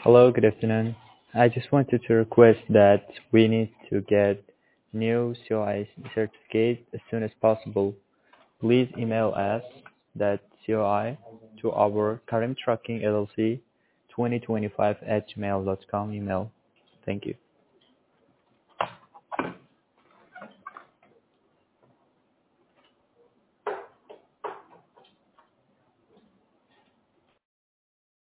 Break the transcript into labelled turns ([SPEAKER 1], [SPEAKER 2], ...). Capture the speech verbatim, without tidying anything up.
[SPEAKER 1] Hello, good afternoon. I just wanted to request that we need to get new C O I certificate as soon as possible. Please email us that C O I to our Karim Trucking L L C twenty twenty-five at gmail dot com email. Thank you.